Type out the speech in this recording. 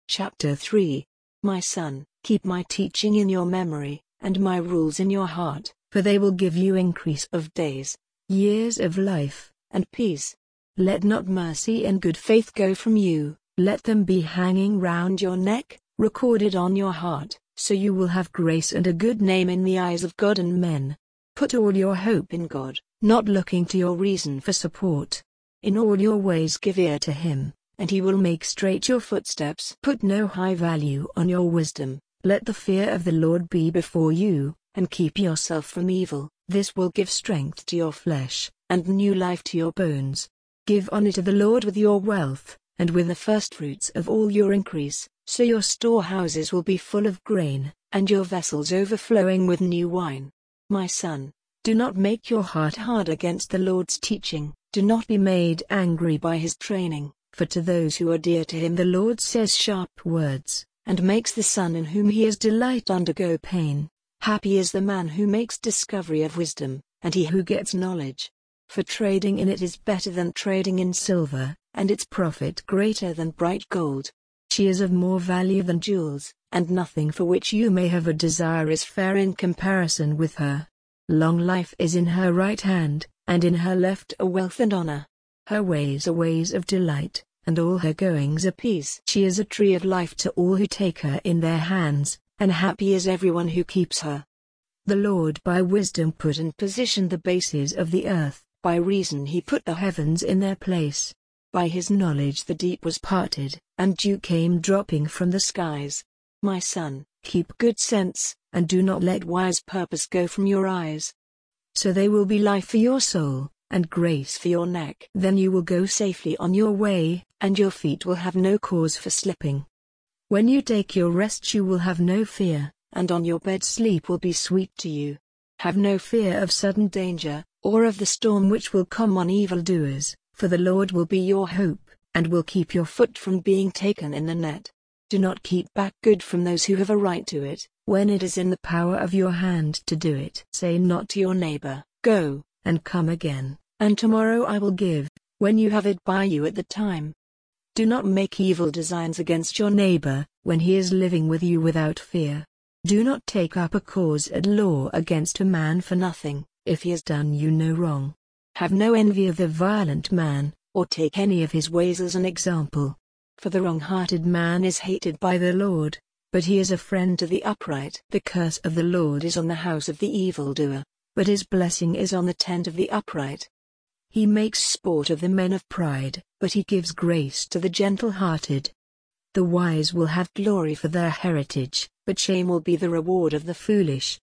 Chapter 3. My son, keep my teaching in your memory, and my rules in your heart, for they will give you increase of days, years of life, and peace. Let not mercy and good faith go from you, let them be hanging round your neck, recorded on your heart, so you will have grace and a good name in the eyes of God and men. Put all your hope in God, not looking to your reason for support. In all your ways give ear to Him, and He will make straight your footsteps. Put no high value on your wisdom, let the fear of the Lord be before you, and keep yourself from evil. This will give strength to your flesh, and new life to your bones. Give honor to the Lord with your wealth, and with the firstfruits of all your increase, so your storehouses will be full of grain, and your vessels overflowing with new wine. My son, do not make your heart hard against the Lord's teaching, do not be made angry by His training, for to those who are dear to Him the Lord says sharp words, and makes the son in whom He has delight undergo pain. Happy is the man who makes discovery of wisdom, and he who gets knowledge. For trading in it is better than trading in silver, and its profit greater than bright gold. She is of more value than jewels, and nothing for which you may have a desire is fair in comparison with her. Long life is in her right hand, and in her left are wealth and honor. Her ways are ways of delight, and all her goings are peace. She is a tree of life to all who take her in their hands, and happy is everyone who keeps her. The Lord by wisdom put in position the bases of the earth, by reason He put the heavens in their place. By His knowledge the deep was parted, and dew came dropping from the skies. My son, keep good sense, and do not let wise purpose go from your eyes. So they will be life for your soul, and grace for your neck. Then you will go safely on your way, and your feet will have no cause for slipping. When you take your rest you will have no fear, and on your bed sleep will be sweet to you. Have no fear of sudden danger, or of the storm which will come on evildoers, for the Lord will be your hope, and will keep your foot from being taken in the net. Do not keep back good from those who have a right to it, when it is in the power of your hand to do it. Say not to your neighbor, go, and come again, and tomorrow I will give, when you have it by you at the time. Do not make evil designs against your neighbor, when he is living with you without fear. Do not take up a cause at law against a man for nothing, if he has done you no wrong. Have no envy of the violent man, or take any of his ways as an example. For the wrong-hearted man is hated by the Lord, but he is a friend to the upright. The curse of the Lord is on the house of the evildoer, but His blessing is on the tent of the upright. He makes sport of the men of pride, but He gives grace to the gentle-hearted. The wise will have glory for their heritage, but shame will be the reward of the foolish.